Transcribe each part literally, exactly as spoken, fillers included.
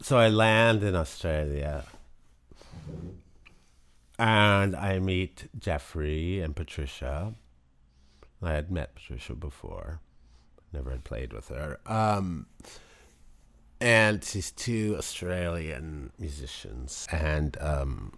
So I land in Australia and I meet Jeffrey and Patricia. I had met Patricia before, never had played with her. Um, and she's two Australian musicians. And um,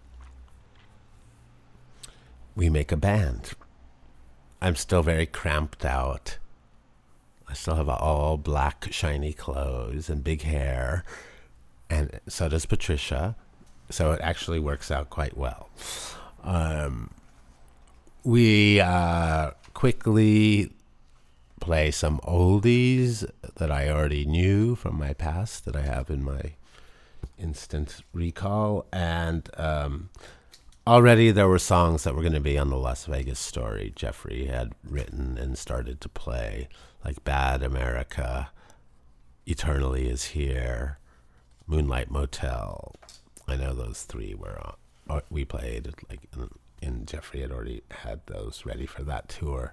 we make a band. I'm still very cramped out. I still have all black, shiny clothes and big hair. And so does Patricia. So it actually works out quite well. Um, we uh, quickly play some oldies that I already knew from my past, that I have in my instant recall. And um, already there were songs that were going to be on the Las Vegas Story. Jeffrey had written and started to play, like Bad America, Eternally Is Here, Moonlight Motel. I know those three were on, we played, like, and Jeffrey had already had those ready for that tour.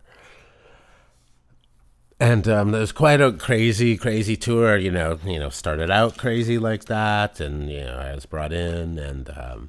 And um, it was quite a crazy, crazy tour. You know, you know, started out crazy like that, and you know, I was brought in, and um,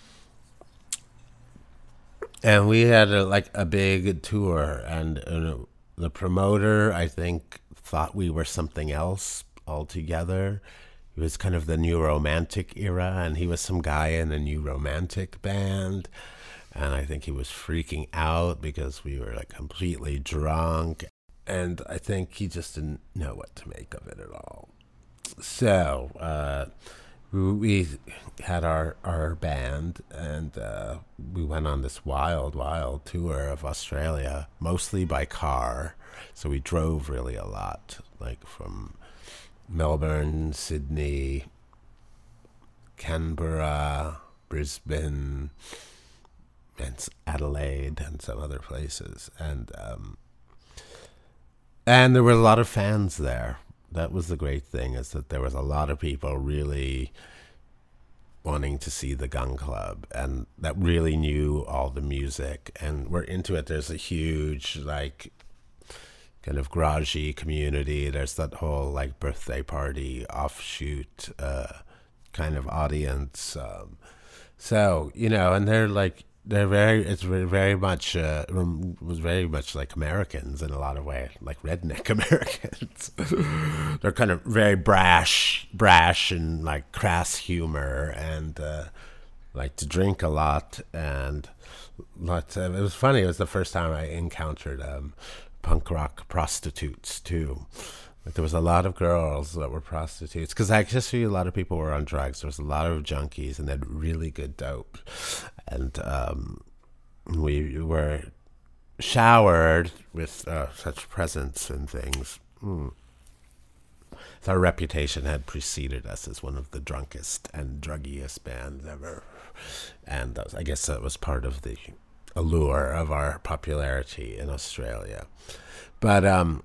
and we had a, like a big tour, and uh, the promoter, I think, thought we were something else altogether. It was kind of the New Romantic era, and he was some guy in a New Romantic band. And I think he was freaking out because we were like completely drunk. And I think he just didn't know what to make of it at all. So uh, we had our, our band, and uh, we went on this wild, wild tour of Australia, mostly by car. So we drove really a lot, like from Melbourne, Sydney, Canberra, Brisbane, and Adelaide, and some other places. And um, and there were a lot of fans there. That was the great thing, is that there was a lot of people really wanting to see the Gun Club, and that really knew all the music and were into it. There's a huge, like, kind of garagey community. There's that whole like birthday party offshoot uh, kind of audience. Um, so, you know, and they're like, they're very, it's very, very much, uh, was very much like Americans in a lot of ways, like redneck Americans. They're kind of very brash, brash and like crass humor, and uh, like to drink a lot. And lots of, it was funny. It was the first time I encountered um, punk rock prostitutes too. Like there was a lot of girls that were prostitutes, because I just see a lot of people were on drugs. There was a lot of junkies, and they had really good dope. And um, we were showered with uh, such presents and things. Mm. So our reputation had preceded us as one of the drunkest and druggiest bands ever. And that was, I guess that was part of the allure of our popularity in Australia. But um,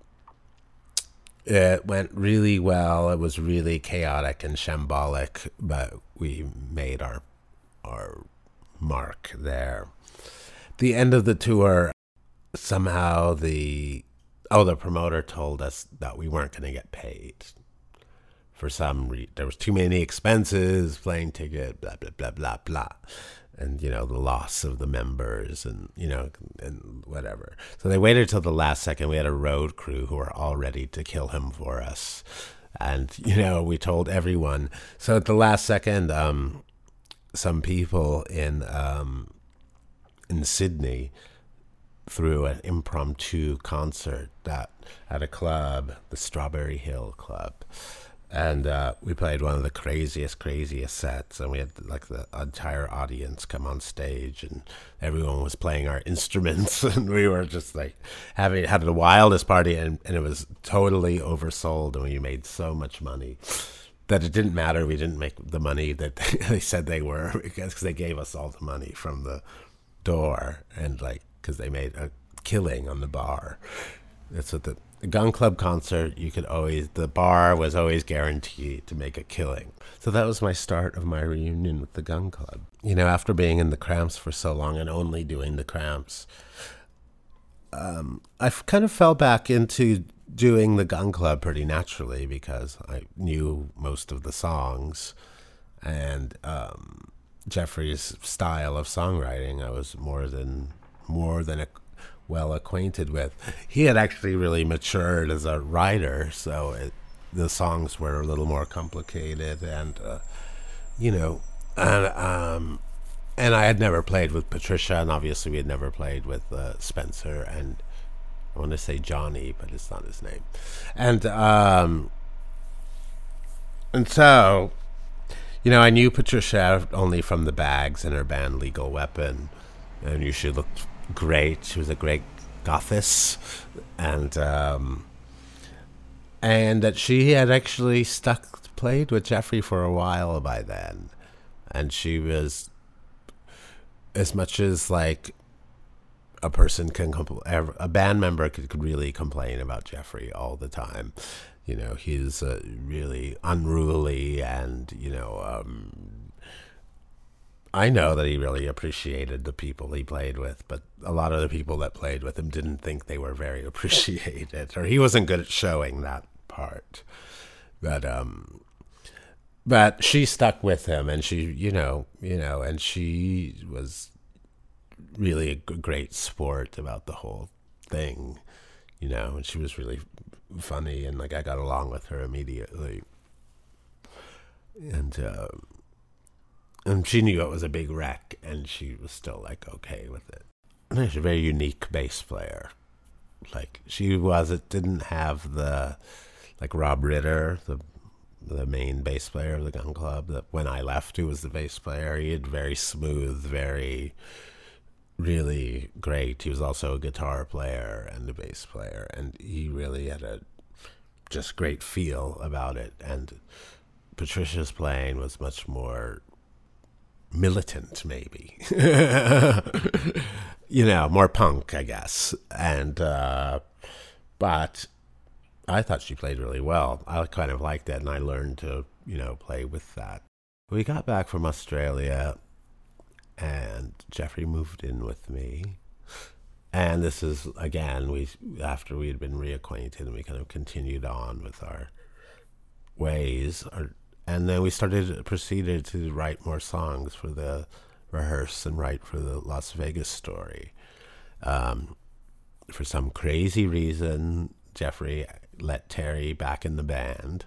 it went really well. It was really chaotic and shambolic, but we made our our mark there. The end of the tour, somehow the oh the promoter told us that we weren't going to get paid for some reason. There was too many expenses, plane ticket, blah blah blah blah blah. And, you know, the loss of the members and, you know, and whatever. So they waited till the last second. We had a road crew who were all ready to kill him for us. And, you know, we told everyone. So at the last second, um, some people in um, in Sydney threw an impromptu concert that, at a club, the Strawberry Hill Club. And uh, we played one of the craziest, craziest sets, and we had like the entire audience come on stage, and everyone was playing our instruments, and we were just like having had the wildest party, and, and it was totally oversold, and we made so much money that it didn't matter. We didn't make the money that they, they said they were, because they gave us all the money from the door, and like because they made a killing on the bar. That's what the A Gun Club concert, you could always, the bar was always guaranteed to make a killing. So that was my start of my reunion with the Gun Club. You know, after being in the Cramps for so long and only doing the Cramps, um, I kind of fell back into doing the Gun Club pretty naturally because I knew most of the songs, and um, Jeffrey's style of songwriting I was more than more than a, well acquainted with. He had actually really matured as a writer, so it, the songs were a little more complicated, and uh, you know, and um, and I had never played with Patricia, and obviously we had never played with uh, Spencer, and I want to say Johnny, but it's not his name, and um, and so, you know, I knew Patricia only from the Bags and her band Legal Weapon, and she looked great. She was a great gothess, and um, and that she had actually stuck played with Jeffrey for a while by then, and she was, as much as like a person can compl- a band member could, could really complain about Jeffrey all the time. You know, he's uh, really unruly, and you know, um, I know that he really appreciated the people he played with, but a lot of the people that played with him didn't think they were very appreciated, or he wasn't good at showing that part. But um, but she stuck with him, and she, you know, you know, and she was really a g- great sport about the whole thing, you know, and she was really funny, and like I got along with her immediately, and uh, and she knew it was a big wreck, and she was still like okay with it. And she's a very unique bass player. Like she was, it didn't have the like Rob Ritter, the the main bass player of the Gun Club. That when I left, who was the bass player, he had very smooth, very really great. He was also a guitar player and a bass player, and he really had a just great feel about it. And Patricia's playing was much more militant, maybe, you know, more punk, I guess. And uh, but I thought she played really well. I kind of liked it, and I learned to, you know, play with that. We got back from Australia, and Jeffrey moved in with me. And this is, again, we after we had been reacquainted, and we kind of continued on with our ways. Our, and then we started, proceeded to write more songs for the rehearse and write for the Las Vegas Story. Um, for some crazy reason, Jeffrey let Terry back in the band.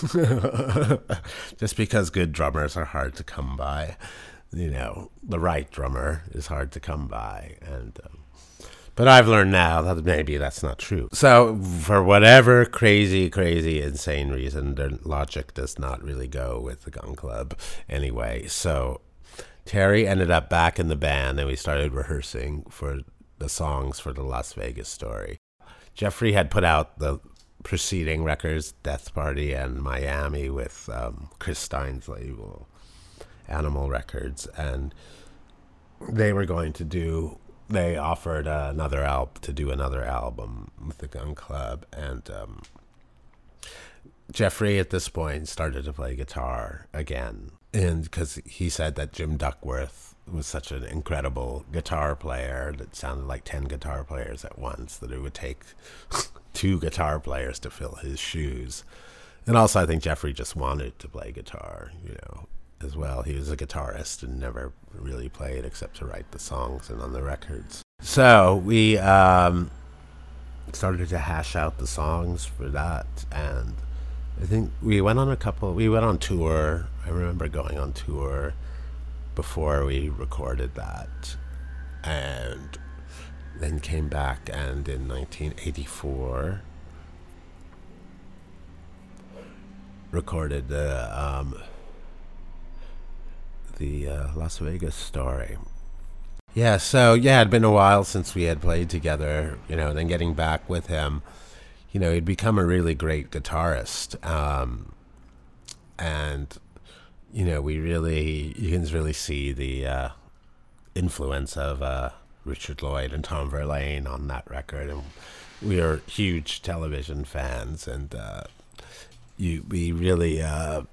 Just because good drummers are hard to come by. You know, the right drummer is hard to come by. And um, but I've learned now that maybe that's not true. So for whatever crazy, crazy, insane reason, the logic does not really go with the Gun Club anyway. So Terry ended up back in the band, and we started rehearsing for the songs for the Las Vegas Story. Jeffrey had put out the preceding records, Death Party and Miami, with um, Chris Stein's label, Animal Records, and they were going to do, they offered uh, another album, to do another album with the Gun Club, and um, Jeffrey at this point started to play guitar again, and because he said that Jim Duckworth was such an incredible guitar player that sounded like ten guitar players at once, that it would take two guitar players to fill his shoes. And also I think Jeffrey just wanted to play guitar, you know, as well. He was a guitarist and never really played except to write the songs and on the records. So we um, started to hash out the songs for that, and I think we went on a couple, we went on tour. I remember going on tour before we recorded that, and then came back, and in nineteen eighty-four recorded the um, the uh, Las Vegas Story. Yeah, so yeah, it'd been a while since we had played together, you know, and then getting back with him, you know, he'd become a really great guitarist. Um, and, you know, we really, you can really see the uh, influence of uh, Richard Lloyd and Tom Verlaine on that record. And we are huge television fans, and uh, you, we really, uh,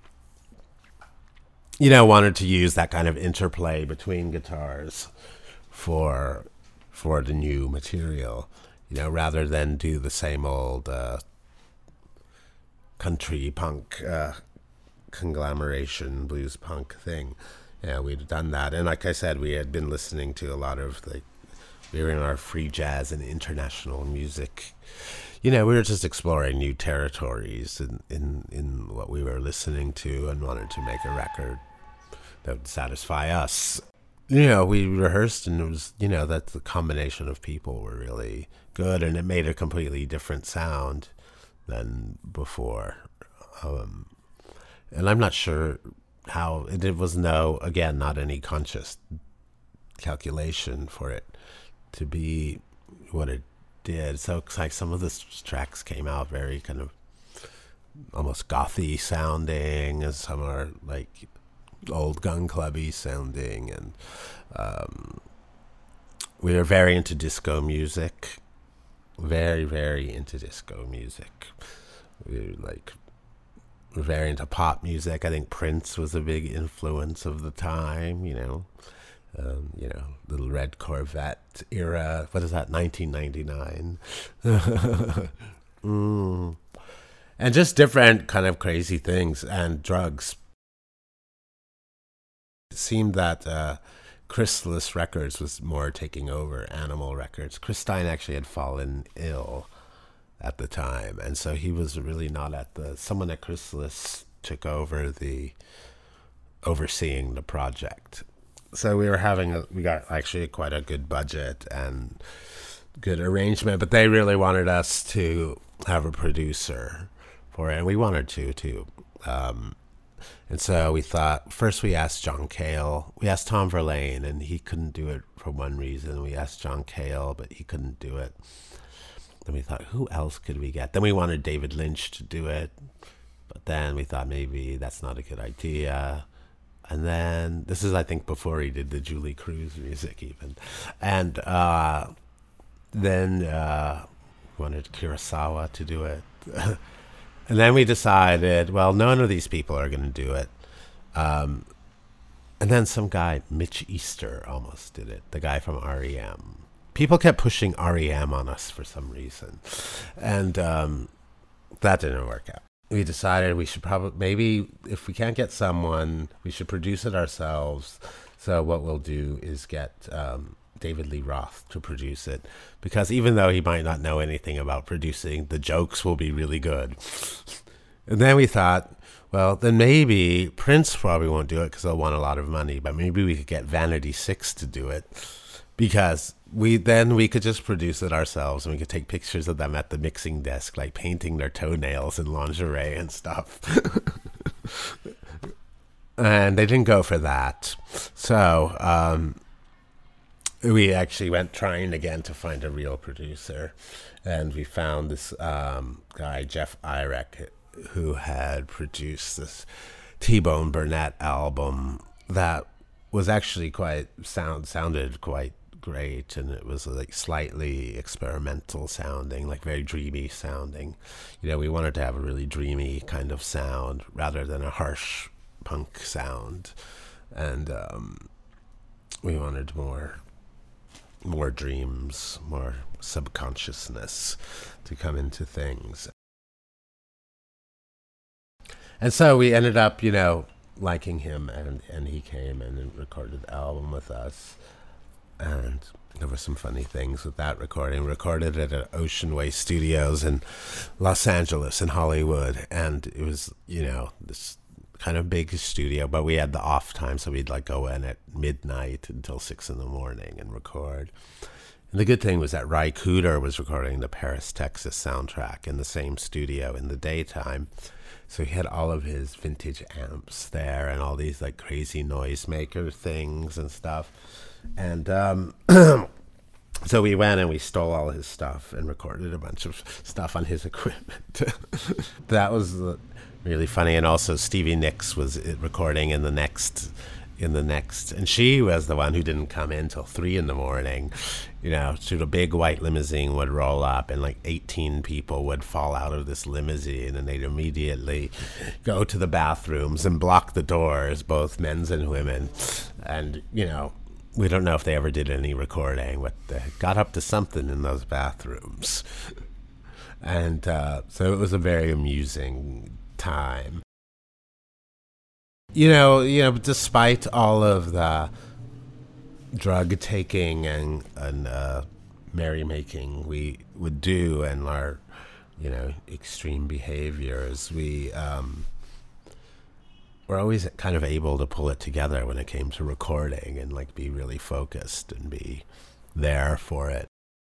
you know, wanted to use that kind of interplay between guitars for for the new material, You know, rather than do the same old uh, country punk uh, conglomeration blues punk thing. Yeah, we'd done that, and like I said, we had been listening to a lot of like we were in our free jazz and international music. You know, we were just exploring new territories in in, in what we were listening to, and wanted to make a record that would satisfy us. You know, we rehearsed, and it was, you know, that the combination of people were really good, and it made a completely different sound than before. Um, and I'm not sure how, it, it was no, again, not any conscious calculation for it to be what it did. So it's like some of the tracks came out very kind of almost gothy sounding, and some are like old gun clubby sounding, and um, we were very into disco music, very very into disco music. We were like very into pop music. I think Prince was a big influence of the time, you know. Um, you know, Little Red Corvette era. What is that? nineteen ninety-nine. mm. And just different kind of crazy things, and drugs. It seemed that uh, Chrysalis Records was more taking over Animal Records. Chris Stein actually had fallen ill at the time, and so he was really not at the, someone at Chrysalis took over the, overseeing the project. So we were having, a, we got actually quite a good budget and good arrangement, but they really wanted us to have a producer for it, and we wanted to too. Um, and so we thought, first we asked John Cale, we asked Tom Verlaine, and he couldn't do it for one reason. We asked John Cale, but he couldn't do it. Then we thought, who else could we get? Then we wanted David Lynch to do it, but then we thought maybe that's not a good idea. And then, this is, I think, before he did the Julie Cruz music even. And uh, then uh, wanted Kurosawa to do it. And then we decided, well, none of these people are going to do it. Um, and then some guy, Mitch Easter, almost did it, the guy from R E M. People kept pushing R E M on us for some reason. And um, that didn't work out. We decided we should probably, maybe if we can't get someone, we should produce it ourselves. So what we'll do is get um, David Lee Roth to produce it, because even though he might not know anything about producing, the jokes will be really good. And then we thought, well, then maybe Prince probably won't do it because they'll want a lot of money, but maybe we could get Vanity Six to do it, because we then we could just produce it ourselves, and we could take pictures of them at the mixing desk, like painting their toenails in lingerie and stuff. And they didn't go for that. So um, we actually went trying again to find a real producer, and we found this um, guy, Jeff Irek, who had produced this T-Bone Burnett album that was actually quite sound sounded quite great, and it was like slightly experimental sounding, like very dreamy sounding. You know, we wanted to have a really dreamy kind of sound rather than a harsh punk sound, and um, we wanted more more dreams, more subconsciousness to come into things. And so we ended up, you know, liking him, and, and he came and recorded the album with us. And there were some funny things with that recording. We recorded it at Ocean Way Studios in Los Angeles and Hollywood. And it was, you know, this kind of big studio, but we had the off time, so we'd like go in at midnight until six in the morning and record. And the good thing was that Ry Cooder was recording the Paris, Texas soundtrack in the same studio in the daytime. So he had all of his vintage amps there and all these like crazy noisemaker things and stuff. And um, so we went and we stole all his stuff and recorded a bunch of stuff on his equipment. That was really funny. And also Stevie Nicks was recording in the next, in the next, and she was the one who didn't come in till three in the morning. You know, so the big white limousine would roll up, and like eighteen people would fall out of this limousine, and they'd immediately go to the bathrooms and block the doors, both men's and women. And, you know, we don't know if they ever did any recording, but they got up to something in those bathrooms. And uh, so it was a very amusing time. You know, you know, despite all of the drug taking and, and uh, merrymaking we would do and our, you know, extreme behaviors, we um, were always kind of able to pull it together when it came to recording and like be really focused and be there for it.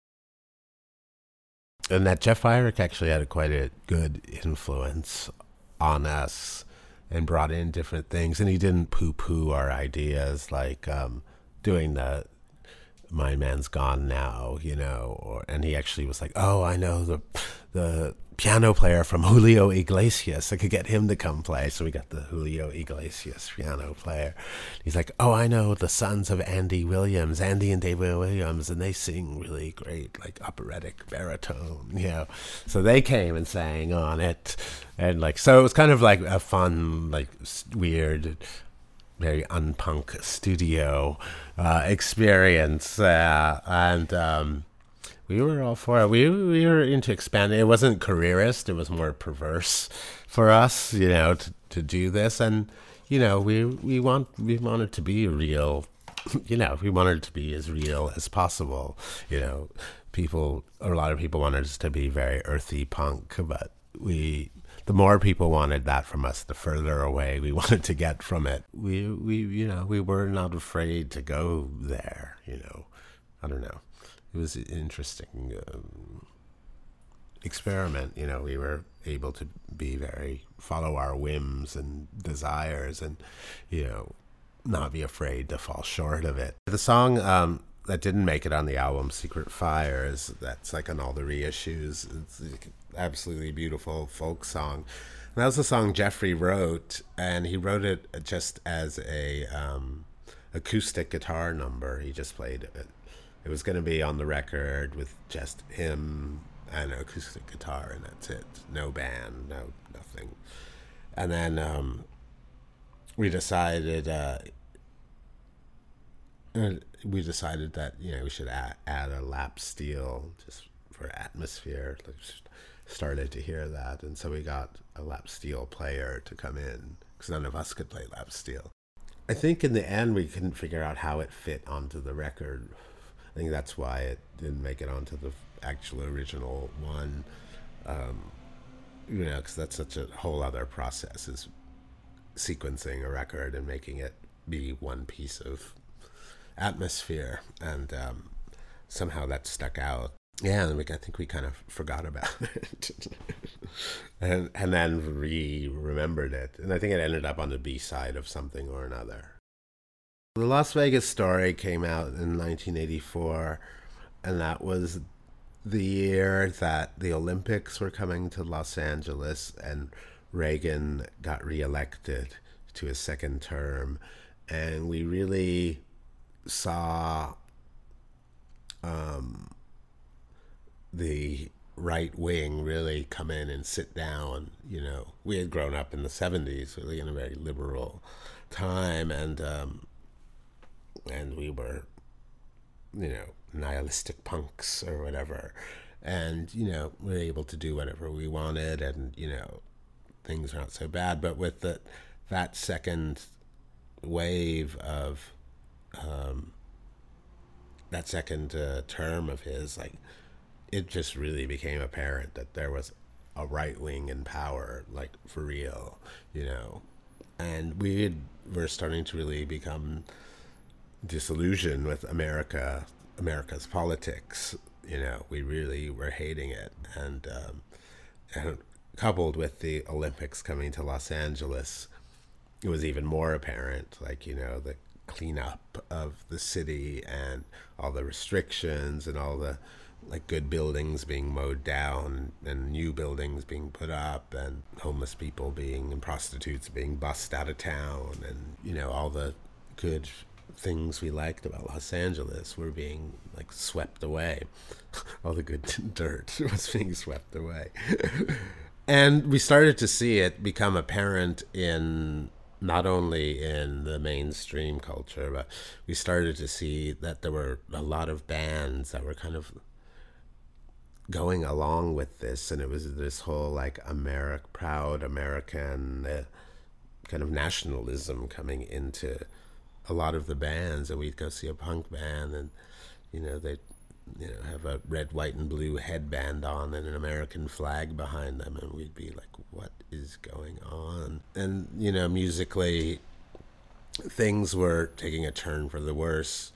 And that Jeff Wyrick actually had a quite a good influence on us and brought in different things. And he didn't poo-poo our ideas, like um, doing the My Man's Gone Now, you know, or and he actually was like, oh, I know the the piano player from Julio Iglesias. I could get him to come play. So we got the Julio Iglesias piano player. He's like, oh, I know the sons of Andy Williams, Andy and David Williams, and they sing really great, like operatic baritone, you know. So they came and sang on it. And like, so it was kind of like a fun, like weird, very unpunk studio uh, experience. Uh, and um, we were all for it. We, we were into expanding. It wasn't careerist. It was more perverse for us, you know, to, to do this. And, you know, we, we want, we wanted to be real, you know, we wanted it to be as real as possible. You know, people, a lot of people wanted us to be very earthy punk, but we, the more people wanted that from us, the further away we wanted to get from it. We, we, you know, we were not afraid to go there, you know. I don't know. It was an interesting um, experiment, you know. We were able to be very, follow our whims and desires and, you know, not be afraid to fall short of it. The song um, that didn't make it on the album, Secret Fires, that's like on all the reissues. It's absolutely beautiful folk song. And that was a song Jeffrey wrote, and he wrote it just as a um, acoustic guitar number. He just played it. It was going to be on the record with just him and an acoustic guitar, and that's it. No band, no nothing. And then um, we decided uh, we decided that, you know, we should add, add a lap steel just for atmosphere. Started to hear that, and so we got a lap steel player to come in because none of us could play lap steel. I think in the end we couldn't figure out how it fit onto the record. I think that's why it didn't make it onto the actual original one. Um, you know, because that's such a whole other process, is sequencing a record and making it be one piece of atmosphere. And um, somehow that stuck out. Yeah, and we, I think we kind of forgot about it. and and then re-remembered it. And I think it ended up on the B-side of something or another. The Las Vegas Story came out in nineteen eighty-four, and that was the year that the Olympics were coming to Los Angeles, and Reagan got reelected to his second term. And we really saw um, the right wing really come in and sit down. You know, we had grown up in the seventies, really in a very liberal time, and um, and we were, you know, nihilistic punks or whatever. And, you know, we were able to do whatever we wanted, and, you know, things are not so bad. But with the, that second wave of, um, that second uh, term of his, like, it just really became apparent that there was a right wing in power, like, for real, you know. And we had, were starting to really become disillusioned with America, America's politics. You know, we really were hating it. And, um, and coupled with the Olympics coming to Los Angeles, it was even more apparent, like, you know, the cleanup of the city and all the restrictions and all the, like, good buildings being mowed down and new buildings being put up and homeless people being, and prostitutes being bussed out of town, and, you know, all the good things we liked about Los Angeles were being, like, swept away. All the good dirt was being swept away. And we started to see it become apparent in not only in the mainstream culture, but we started to see that there were a lot of bands that were kind of going along with this, and it was this whole like America, proud American uh, kind of nationalism coming into a lot of the bands. And we'd go see a punk band, and you know they you know have a red, white, and blue headband on and an American flag behind them, and we'd be like, what is going on? And you know musically things were taking a turn for the worse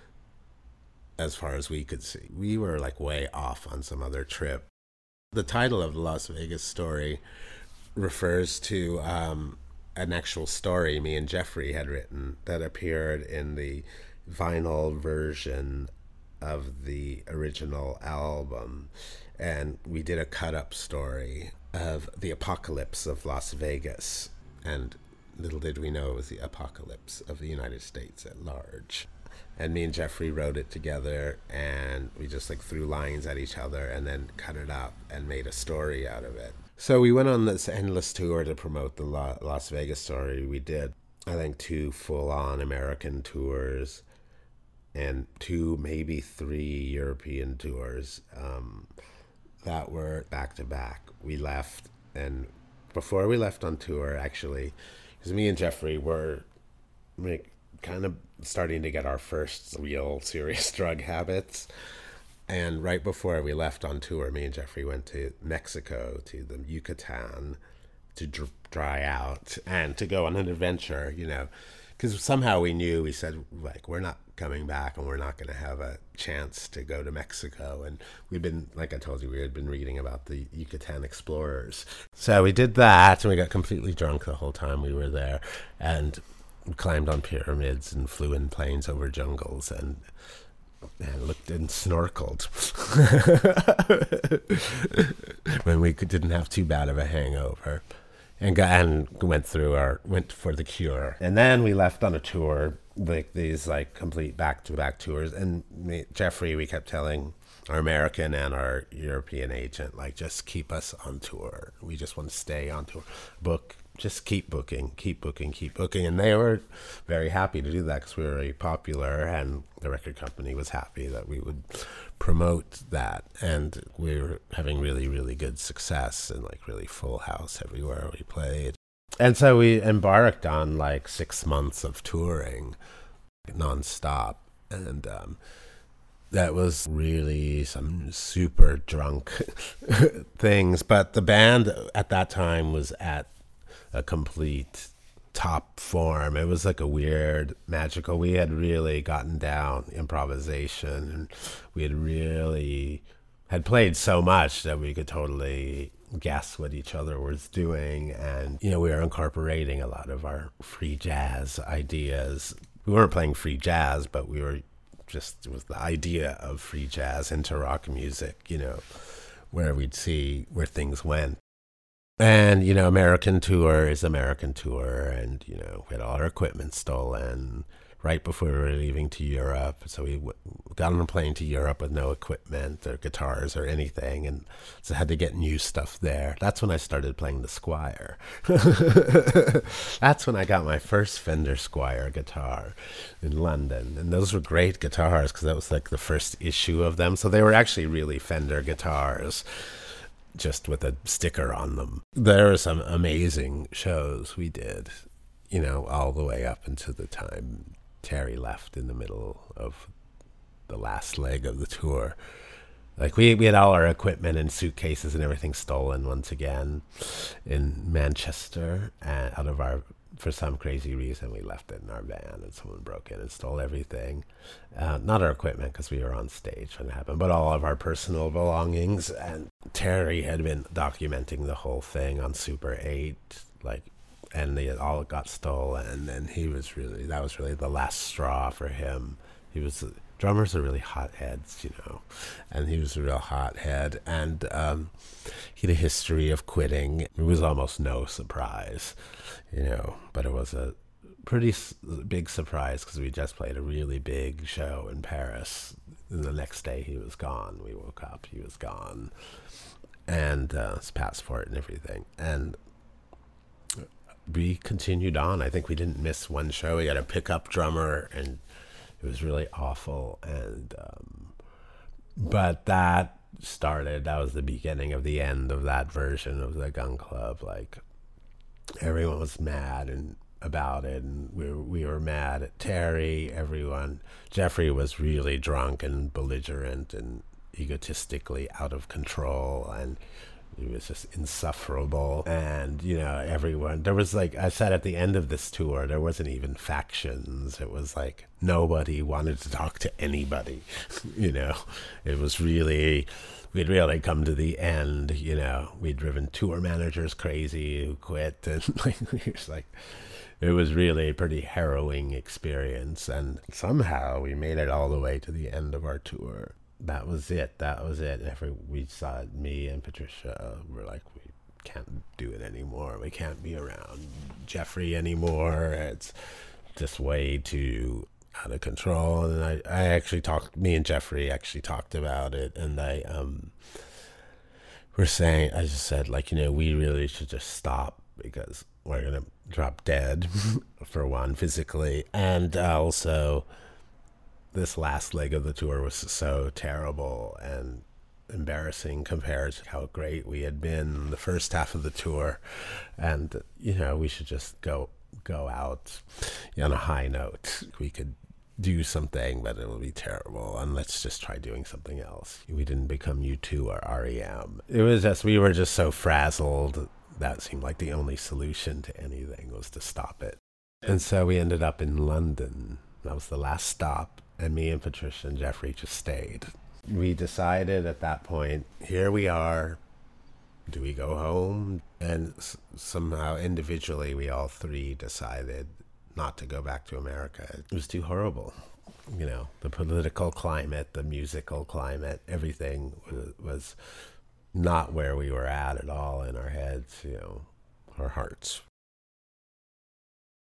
as far as we could see. We were like way off on some other trip. The title of the Las Vegas story refers to um, an actual story me and Jeffrey had written that appeared in the vinyl version of the original album. And we did a cut-up story of the apocalypse of Las Vegas. And little did we know it was the apocalypse of the United States at large. And me and Jeffrey wrote it together, and we just like threw lines at each other and then cut it up and made a story out of it. So we went on this endless tour to promote the La- Las Vegas story. We did, I think, two full-on American tours and two, maybe three European tours um, that were back-to-back. We left, and before we left on tour, actually, because me and Jeffrey were like, kind of starting to get our first real serious drug habits. And right before we left on tour, me and Jeffrey went to Mexico, to the Yucatan, to dr- dry out and to go on an adventure, you know, because somehow we knew, we said, like, we're not coming back and we're not going to have a chance to go to Mexico. And we'd been, like I told you, we had been reading about the Yucatan explorers. So we did that, and we got completely drunk the whole time we were there, and climbed on pyramids and flew in planes over jungles and and looked and snorkeled when we could, didn't have too bad of a hangover, and got, and went through our went for the cure. And then we left on a tour, like these like complete back-to-back tours. And me, Jeffrey, we kept telling our American and our European agent, like, just keep us on tour. We just want to stay on tour. Book, just keep booking, keep booking, keep booking. And they were very happy to do that because we were very popular, and the record company was happy that we would promote that. And we were having really, really good success, and like really full house everywhere we played. And so we embarked on like six months of touring nonstop. And um, that was really some super drunk things. But the band at that time was at a complete top form. It was like a weird, magical, we had really gotten down improvisation, and we had really had played so much that we could totally guess what each other was doing. And, you know, we were incorporating a lot of our free jazz ideas. We weren't playing free jazz, but we were just, it was the idea of free jazz into rock music, you know, where we'd see where things went. And, you know, American tour is American tour. And, you know, we had all our equipment stolen right before we were leaving to Europe. So we w- got on a plane to Europe with no equipment or guitars or anything. And so I had to get new stuff there. That's when I started playing the Squier. That's when I got my first Fender Squier guitar in London. And those were great guitars because that was like the first issue of them. So they were actually really Fender guitars, just with a sticker on them. There were some amazing shows we did, you know, all the way up until the time Terry left in the middle of the last leg of the tour. Like we, we had all our equipment and suitcases and everything stolen once again in Manchester, and out of our, for some crazy reason, we left it in our van, and someone broke in and stole everything. Uh, not our equipment, because we were on stage when it happened, but all of our personal belongings. And Terry had been documenting the whole thing on Super eight, like, and they all got stolen. And he was really, that was really the last straw for him. He was, drummers are really hotheads, you know, and he was a real hothead. And um, he had a history of quitting. It was almost no surprise, you know, but it was a pretty s- big surprise because we just played a really big show in Paris. And the next day he was gone. We woke up, he was gone, and uh, his passport and everything. And we continued on. I think we didn't miss one show. We had a pickup drummer, and it was really awful. And um, but that started. That was the beginning of the end of that version of the Gun Club. Like, everyone was mad and about it, and we were, we were mad at Terry. Everyone, Jeffrey was really drunk and belligerent and egotistically out of control, and he was just insufferable. And, you know, everyone, there was like, I said at the end of this tour, there wasn't even factions. It was like nobody wanted to talk to anybody. You know, it was really, we'd really come to the end. You know, we'd driven tour managers crazy who quit, and like, it was like, it was really a pretty harrowing experience. And somehow we made it all the way to the end of our tour. That was it. That was it. Every we saw it, me and Patricia were like, we can't do it anymore. We can't be around Jeffrey anymore. It's just way too out of control. And I, I actually talked, me and Jeffrey actually talked about it. And I, um, were saying, I just said, like, you know, we really should just stop, because we're going to drop dead for one, physically. And also, this last leg of the tour was so terrible and embarrassing compared to how great we had been the first half of the tour. And, you know, we should just go go out on a high note. We could do something, but it will be terrible, and let's just try doing something else. We didn't become U two or R E M. It was just, we were just so frazzled. That seemed like the only solution to anything was to stop it. And so we ended up in London. That was the last stop. And me and Patricia and Jeffrey just stayed. We decided at that point, here we are. Do we go home? And s- somehow individually, we all three decided not to go back to America. It was too horrible. You know, the political climate, the musical climate, everything was, was not where we were at at all in our heads, you know, our hearts.